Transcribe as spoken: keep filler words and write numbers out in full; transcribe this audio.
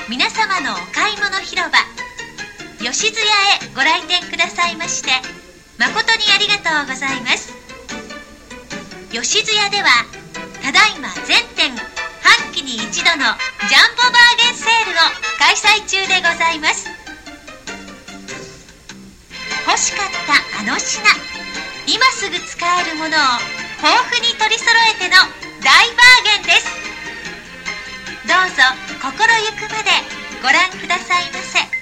皆様のお買い物広場吉津屋へご来店くださいまして誠にありがとうございます。吉津屋ではただいま全店半期に一度のジャンボバーゲンセールを開催中でございます。欲しかったあの品、今すぐ使えるものを豊富に取り揃えての大バーゲンです。どうぞ心ゆくまでご覧くださいませ。